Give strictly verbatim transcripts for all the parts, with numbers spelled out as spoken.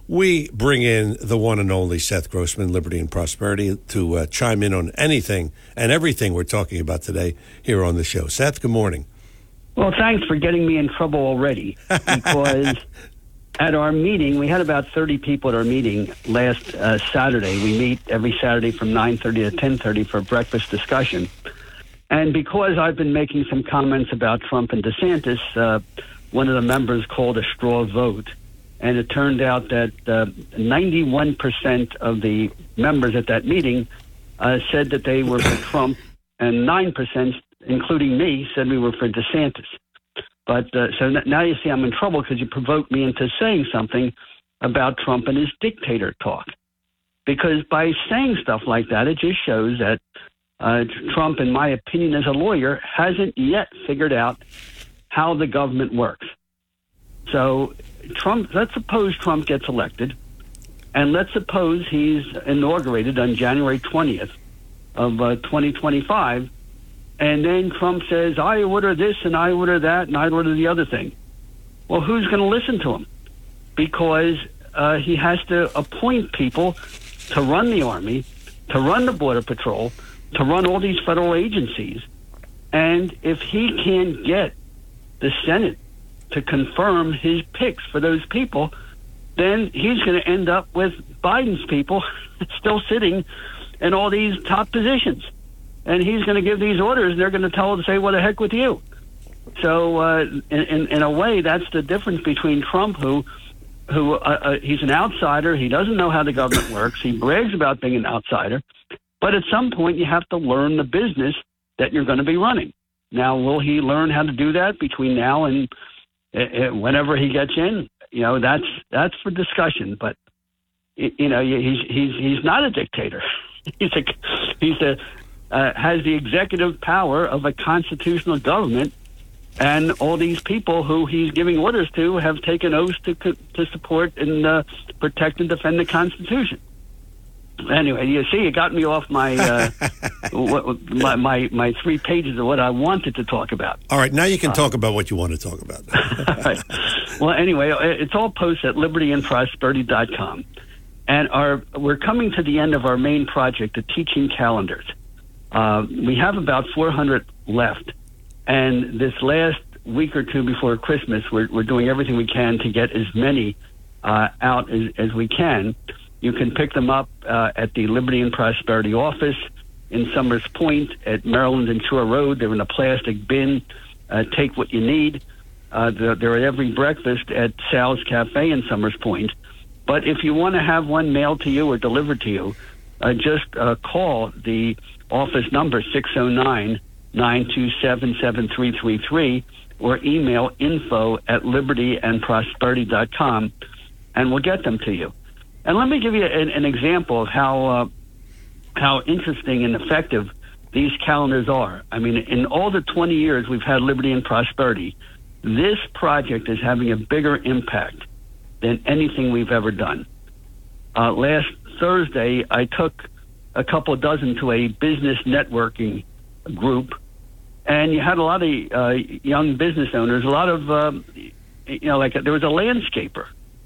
we bring in the one and only Seth Grossman, Liberty and Prosperity, to uh, chime in on anything and everything we're talking about today here on the show. Seth, good morning. Well, thanks for getting me in trouble already, because at our meeting, we had about thirty people at our meeting last uh, Saturday. We meet every Saturday from nine thirty to ten thirty for a breakfast discussion. And because I've been making some comments about Trump and DeSantis, uh, one of the members called a straw vote. And it turned out that uh, ninety-one percent of the members at that meeting uh, said that they were for Trump, and nine percent, including me, said we were for DeSantis. But uh, so n- now you see I'm in trouble because you provoked me into saying something about Trump and his dictator talk. Because by saying stuff like that, it just shows that uh, Trump, in my opinion as a lawyer, hasn't yet figured out how the government works. So Trump, let's suppose Trump gets elected, and let's suppose he's inaugurated on January twentieth of uh, twenty twenty-five, and then Trump says, I order this and I order that and I order the other thing. Well, who's going to listen to him? Because uh, he has to appoint people to run the Army, to run the Border Patrol, to run all these federal agencies. And if he can't get the Senate to confirm his picks for those people, then he's going to end up with Biden's people still sitting in all these top positions. And he's going to give these orders, and they're going to tell him to say, what the heck with you? So uh, in, in, in a way, that's the difference between Trump, who, who uh, uh, he's an outsider. He doesn't know how the government works. He brags about being an outsider. But at some point, you have to learn the business that you're going to be running. Now, will he learn how to do that between now and uh, whenever he gets in? You know, that's that's for discussion. But you know, he's he's he's not a dictator. He's a he's a uh, has the executive power of a constitutional government, and all these people who he's giving orders to have taken oaths to to support and uh, protect and defend the Constitution. Anyway, you see, it got me off my, uh, my my my three pages of what I wanted to talk about. All right, now you can uh, talk about what you want to talk about. All right. Well, anyway, it's all posted at liberty and prosperity dot com. And our we're coming to the end of our main project, the teaching calendars. Uh, we have about four hundred left. And this last week or two before Christmas, we're, we're doing everything we can to get as many uh, out as, as we can. You can pick them up uh, at the Liberty and Prosperity office in Summers Point at Maryland and Shore Road. They're in a plastic bin. Uh, take what you need. Uh, they're, they're at every breakfast at Sal's Cafe in Summers Point. But if you want to have one mailed to you or delivered to you, uh, just uh, call the office number six oh nine, nine two seven, seven three three three or email info at liberty and prosperity dot com, and we'll get them to you. And let me give you an, an example of how uh, how interesting and effective these calendars are. I mean, in all the twenty years we've had Liberty and Prosperity, this project is having a bigger impact than anything we've ever done. Uh, last Thursday, I took a couple dozen to a business networking group, and you had a lot of uh, young business owners, a lot of, uh, you know, like there was a landscaper.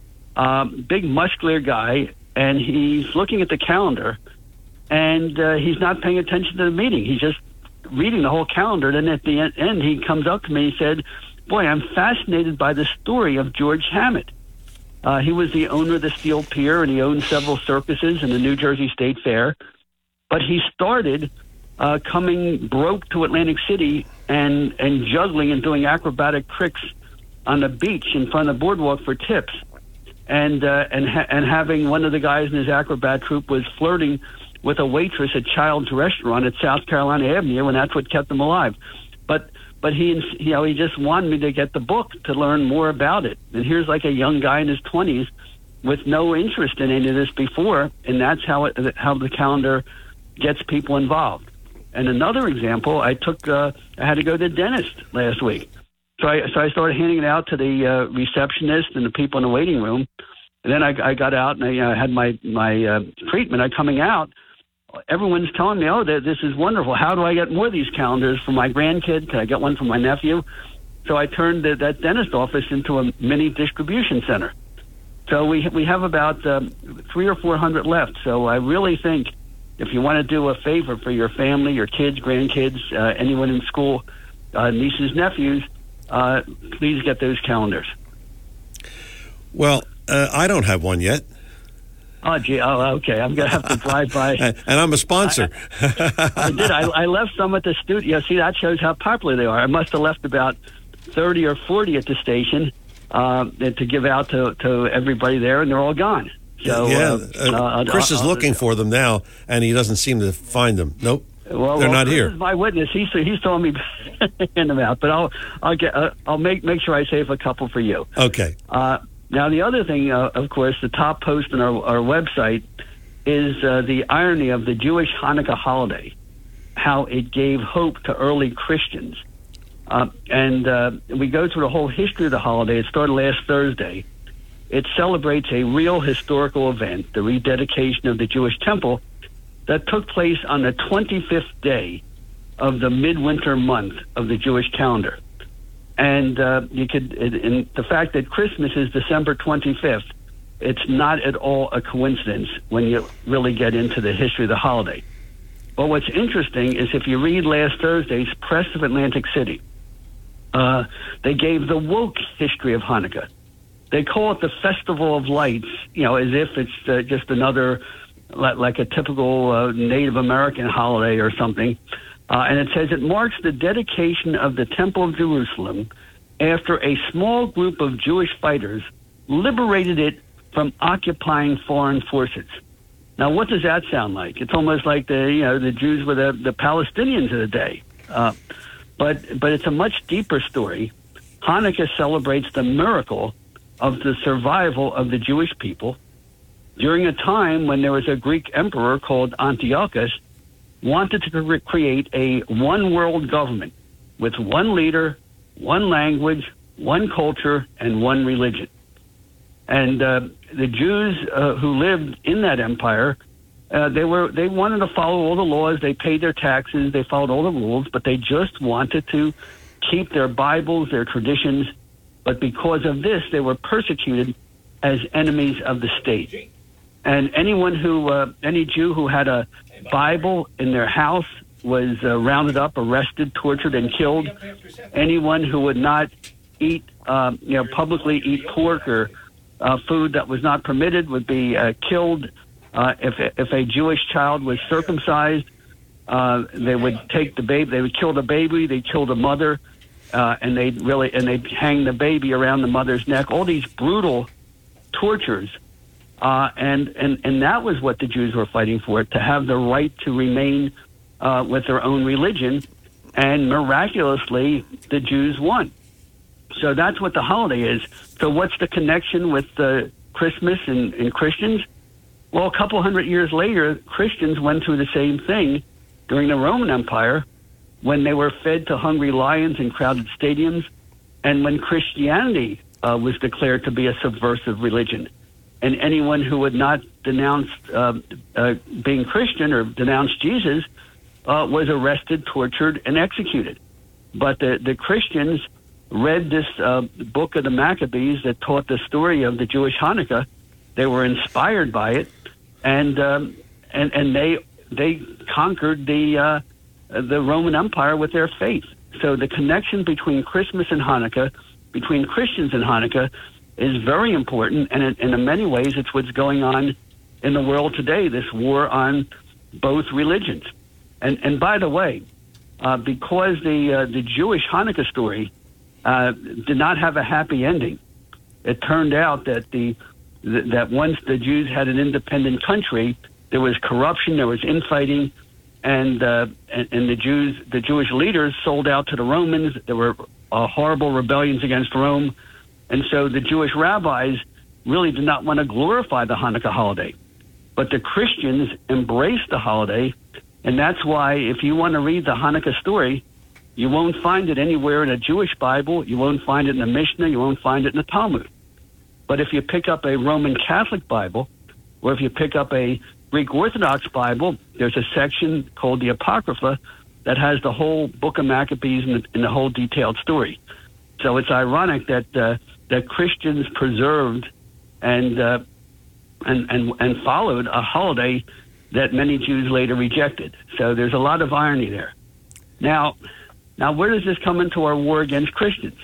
Um, big muscular guy, and he's looking at the calendar, and uh, he's not paying attention to the meeting. He's just reading the whole calendar. Then at the end, he comes up to me and said, boy, I'm fascinated by the story of George Hammett. Uh, he was the owner of the Steel Pier, and he owned several circuses and the New Jersey State Fair. But he started uh, coming broke to Atlantic City and, and juggling and doing acrobatic tricks on the beach in front of the boardwalk for tips. And uh, and ha- and having one of the guys in his acrobat troupe was flirting with a waitress at Child's Restaurant at South Carolina Avenue, and that's what kept him alive. But but he you know he just wanted me to get the book to learn more about it. And here's like a young guy in his twenties with no interest in any of this before, and that's how it how the calendar gets people involved. And another example, I took uh, I had to go to the dentist last week. So I, so I started handing it out to the uh, receptionist and the people in the waiting room. And then I, I got out and I uh, had my, my uh, treatment. I coming out, everyone's telling me, oh, this is wonderful. How do I get more of these calendars for my grandkid? Can I get one for my nephew? So I turned the, that dentist office into a mini distribution center. So we we have about um, three or four hundred left. So I really think if you want to do a favor for your family, your kids, grandkids, uh, anyone in school, uh, nieces, nephews, uh, please get those calendars. Well, uh, I don't have one yet. Oh, gee. Oh, okay. I'm going to have to drive by. And I'm a sponsor. I, I did. I, I left some at the studio. See, that shows how popular they are. I must have left about thirty or forty at the station uh, to give out to, to everybody there, and they're all gone. So, yeah, uh, uh, Chris uh, is looking for them now, and he doesn't seem to find them. Nope, well, they're well, not Chris here. Is my witness. He's he's telling me to hand them out, but I'll I'll get uh, I'll make make sure I save a couple for you. Okay. Uh, now the other thing, uh, of course, the top post on our, our website is uh, the irony of the Jewish Hanukkah holiday, how it gave hope to early Christians. Uh, and uh, we go through the whole history of the holiday. It started last Thursday. It celebrates a real historical event, the rededication of the Jewish temple, that took place on the twenty-fifth day of the midwinter month of the Jewish calendar. And uh, you could, in the fact that Christmas is December twenty-fifth, it's not at all a coincidence when you really get into the history of the holiday. But what's interesting is if you read last Thursday's Press of Atlantic City, uh, they gave the woke history of Hanukkah. They call it the Festival of Lights, you know, as if it's uh, just another, like, like a typical uh, Native American holiday or something. Uh, and it says it marks the dedication of the Temple of Jerusalem after a small group of Jewish fighters liberated it from occupying foreign forces. Now, what does that sound like? It's almost like the you know the Jews were the, the Palestinians of the day. Uh, but but it's a much deeper story. Hanukkah celebrates the miracle of the survival of the Jewish people during a time when there was a Greek emperor called Antiochus wanted to create a one-world government with one leader, one language, one culture, and one religion. And uh, the Jews uh, who lived in that empire, uh, they were they wanted to follow all the laws. They paid their taxes. They followed all the rules, but they just wanted to keep their Bibles, their traditions. But because of this, they were persecuted as enemies of the state. And anyone who, uh, any Jew who had a Bible in their house was uh, rounded up, arrested, tortured, and killed. Anyone who would not eat, uh, you know, publicly eat pork or uh, food that was not permitted would be uh, killed. Uh, if if a Jewish child was circumcised, uh, they would take the baby. They would kill the baby. They killed the mother, uh, and they really and they hang the baby around the mother's neck. All these brutal tortures. Uh, and, and, and that was what the Jews were fighting for, to have the right to remain uh, with their own religion. And miraculously, the Jews won. So that's what the holiday is. So what's the connection with uh, Christmas and, and Christians? Well, a couple hundred years later, Christians went through the same thing during the Roman Empire when they were fed to hungry lions in crowded stadiums and when Christianity uh, was declared to be a subversive religion. And anyone who would not denounce uh, uh, being Christian or denounce Jesus uh, was arrested, tortured, and executed. But the, the Christians read this uh, book of the Maccabees that taught the story of the Jewish Hanukkah. They were inspired by it, and um, and and they they conquered the uh, the Roman Empire with their faith. So the connection between Christmas and Hanukkah, between Christians and Hanukkah, is very important, and in, and in many ways it's what's going on in the world today, this war on both religions. And and by the way, uh, because the uh, the Jewish Hanukkah story uh, did not have a happy ending, it turned out that the that once the Jews had an independent country, there was corruption, there was infighting, and uh, and, and the Jews, the Jewish leaders sold out to the Romans. There were uh, horrible rebellions against Rome. And so the Jewish rabbis really did not want to glorify the Hanukkah holiday. But the Christians embraced the holiday, and that's why if you want to read the Hanukkah story, you won't find it anywhere in a Jewish Bible, you won't find it in the Mishnah, you won't find it in the Talmud. But if you pick up a Roman Catholic Bible, or if you pick up a Greek Orthodox Bible, there's a section called the Apocrypha that has the whole book of Maccabees and the, and the whole detailed story. So it's ironic that uh, that Christians preserved and uh, and and and followed a holiday that many Jews later rejected. So there's a lot of irony there. Now, now where does this come into our war against Christians?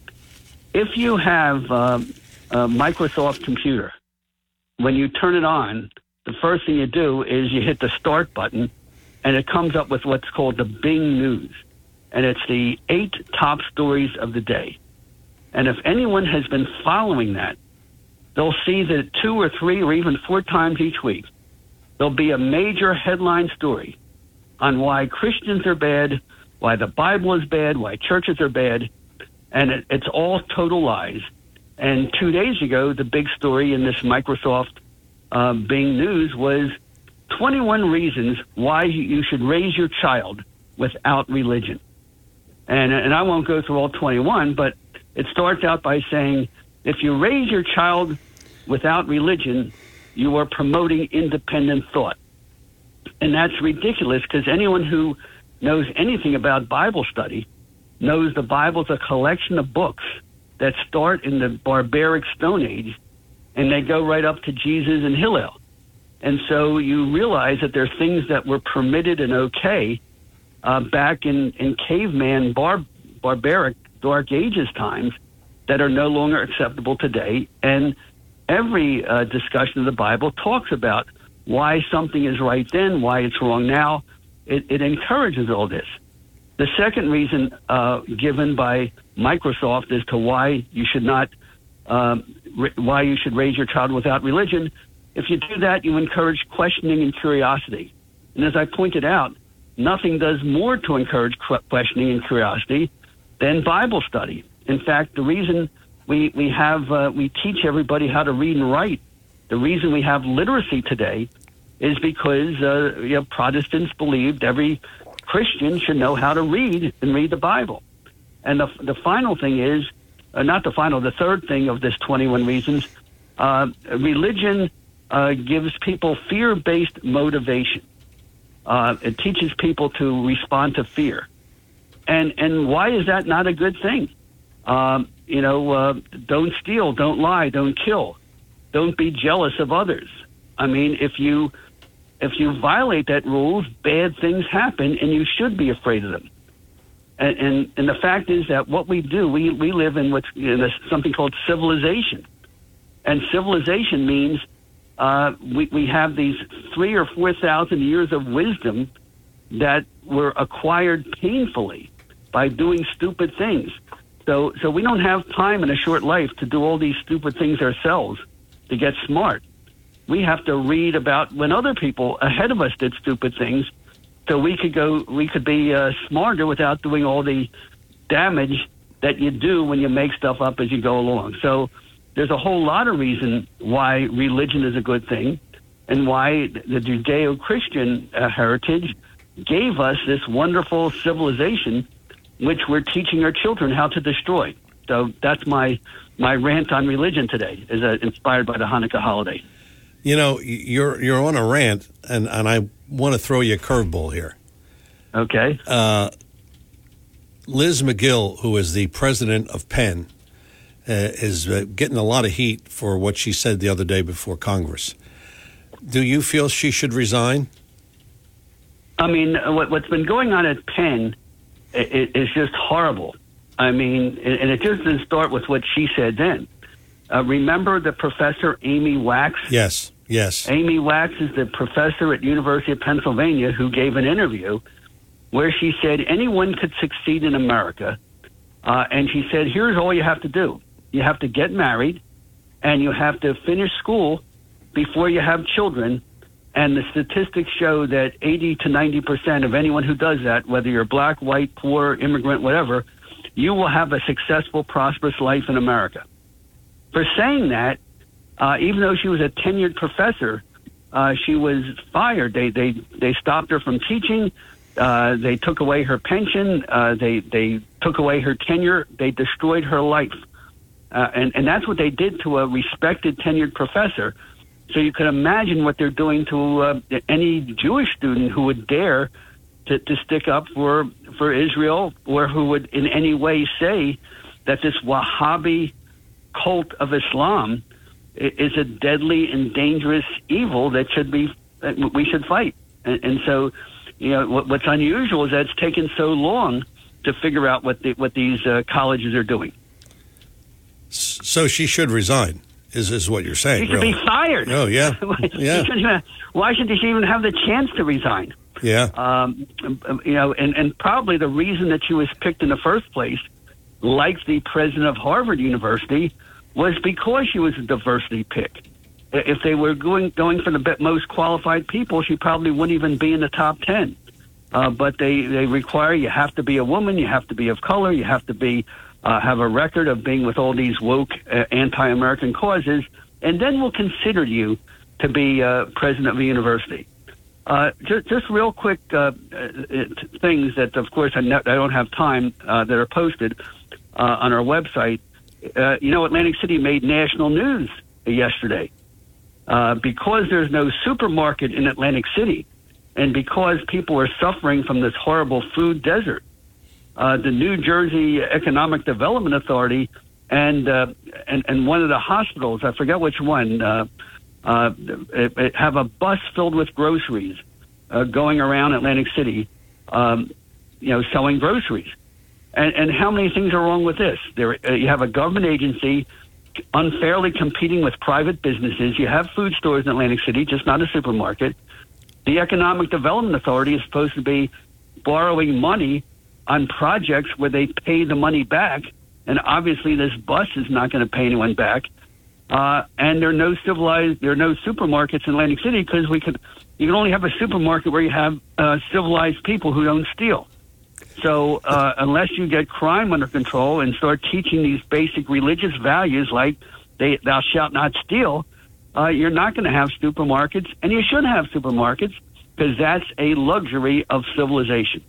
If you have um, a Microsoft computer, when you turn it on, the first thing you do is you hit the start button, and it comes up with what's called the Bing News. And it's the eight top stories of the day. And if anyone has been following that, they'll see that two or three or even four times each week, there'll be a major headline story on why Christians are bad, why the Bible is bad, why churches are bad, and it, it's all total lies. And two days ago, the big story in this Microsoft uh, Bing News was twenty-one reasons why you should raise your child without religion. And, and I won't go through all twenty-one, but it starts out by saying, if you raise your child without religion, you are promoting independent thought. And that's ridiculous, because anyone who knows anything about Bible study knows the Bible's a collection of books that start in the barbaric Stone Age, and they go right up to Jesus and Hillel. And so you realize that there's things that were permitted and okay uh, back in, in caveman, bar, barbaric, Dark Ages times that are no longer acceptable today. And every uh, discussion of the Bible talks about why something is right then, why it's wrong now. It, it encourages all this. The second reason uh, given by Microsoft as to why you should not, um, re- why you should raise your child without religion, if you do that, you encourage questioning and curiosity. And as I pointed out, nothing does more to encourage qu- questioning and curiosity than Bible study. In fact, the reason we we have uh, we teach everybody how to read and write, the reason we have literacy today, is because uh, you know, Protestants believed every Christian should know how to read and read the Bible. And the the final thing is, uh, not the final, the third thing of this twenty-one reasons, uh, religion uh, gives people fear-based motivation. Uh, it teaches people to respond to fear. And and why is that not a good thing? Um, you know, uh, don't steal, don't lie, don't kill, don't be jealous of others. I mean, if you if you violate that rules, bad things happen, and you should be afraid of them. And and, and the fact is that what we do, we, we live in what's you know, something called civilization, and civilization means uh, we we have these three or four thousand years of wisdom that were acquired painfully by doing stupid things. So so we don't have time in a short life to do all these stupid things ourselves to get smart. We have to read about when other people ahead of us did stupid things, so we could go we could be uh, smarter without doing all the damage that you do when you make stuff up as you go along. So there's a whole lot of reason why religion is a good thing, and why the Judeo-Christian uh, heritage gave us this wonderful civilization, which we're teaching our children how to destroy. So that's my my rant on religion today, is uh, inspired by the Hanukkah holiday. You know, you're you're on a rant, and, and I want to throw you a curveball here. Okay. Uh, Liz McGill, who is the president of Penn, uh, is uh, getting a lot of heat for what she said the other day before Congress. Do you feel she should resign? I mean, what, what's been going on at Penn it, it's just horrible. I mean, and it just didn't start with what she said then. Uh, remember the professor Amy Wax? Yes, yes. Amy Wax is the professor at University of Pennsylvania who gave an interview where she said anyone could succeed in America. Uh, and she said, here's all you have to do. You have to get married, and you have to finish school before you have children. And the statistics show that eighty to ninety percent of anyone who does that, whether you're black, white, poor, immigrant, whatever, you will have a successful, prosperous life in America. For saying that, uh, even though she was a tenured professor, uh, she was fired. They they they stopped her from teaching. Uh, they took away her pension. Uh, they they took away her tenure. They destroyed her life, uh, and and that's what they did to a respected tenured professor. So you can imagine what they're doing to uh, any Jewish student who would dare to, to stick up for for Israel, or who would in any way say that this Wahhabi cult of Islam is a deadly and dangerous evil that should be that we should fight. And, and so, you know, what, what's unusual is that it's taken so long to figure out what the, what these uh, colleges are doing. So she should resign, is is what you're saying? She should really. be fired. Oh yeah, yeah. Even, why should she even have the chance to resign? Yeah. Um, you know, and, and probably the reason that she was picked in the first place, like the president of Harvard University, was because she was a diversity pick. If they were going going for the most qualified people, she probably wouldn't even be in the top ten. Uh, but they, they require you have to be a woman, you have to be of color, you have to be uh, have a record of being with all these woke uh, anti-American causes, and then we'll consider you to be uh, president of a university. Uh, just, just real quick uh, things that, of course, I, ne- I don't have time uh, that are posted uh, on our website. Uh, you know, Atlantic City made national news yesterday uh, because there's no supermarket in Atlantic City, and because people are suffering from this horrible food desert. Uh, the New Jersey Economic Development Authority and uh, and and one of the hospitals, I forget which one. Uh, Uh, it, it have a bus filled with groceries uh, going around Atlantic City, um, you know, selling groceries. And, and how many things are wrong with this? There, uh, you have a government agency unfairly competing with private businesses. You have food stores in Atlantic City, just not a supermarket. The Economic Development Authority is supposed to be borrowing money on projects where they pay the money back, and obviously this bus is not going to pay anyone back. Uh, and there are no civilized, there are no supermarkets in Atlantic City because we could, you can only have a supermarket where you have uh, civilized people who don't steal. So uh, unless you get crime under control and start teaching these basic religious values like they, thou shalt not steal, uh, you're not going to have supermarkets, and you should have supermarkets because that's a luxury of civilization.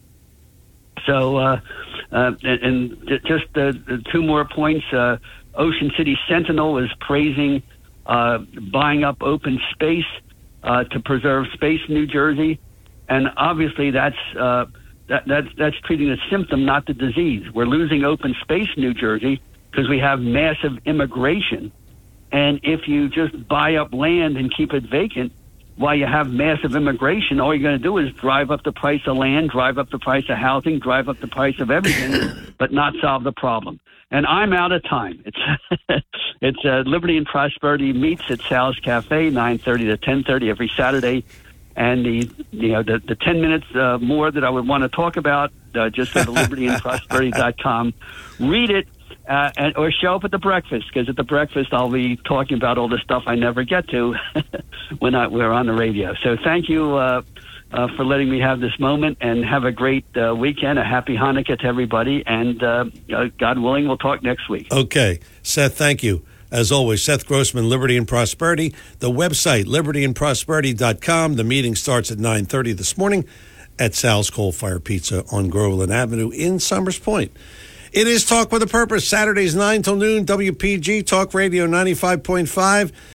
So, uh, uh, and, and just uh, two more points. Uh, Ocean City Sentinel is praising uh, buying up open space uh, to preserve space in New Jersey, and obviously that's uh, that, that's that's treating the symptom, not the disease. We're losing open space in New Jersey because we have massive immigration, and if you just buy up land and keep it vacant while you have massive immigration, all you're going to do is drive up the price of land, drive up the price of housing, drive up the price of everything, but not solve the problem. And I'm out of time. It's it's uh, Liberty and Prosperity meets at Sal's Cafe, nine thirty to ten thirty every Saturday. And the you know the, the ten minutes uh, more that I would want to talk about, uh, just go to liberty and prosperity dot com. Read it uh, and, or show up at the breakfast, because at the breakfast I'll be talking about all the stuff I never get to when I, we're on the radio. So thank you uh, uh, for letting me have this moment, and have a great uh, weekend. A happy Hanukkah to everybody, and uh, God willing, we'll talk next week. Okay. Seth, thank you. As always, Seth Grossman, Liberty and Prosperity. The website, liberty and prosperity dot com. The meeting starts at nine thirty this morning at Sal's Coal Fire Pizza on Groveland Avenue in Summers Point. It is Talk with a Purpose, Saturdays nine till noon, W P G, Talk Radio ninety-five point five.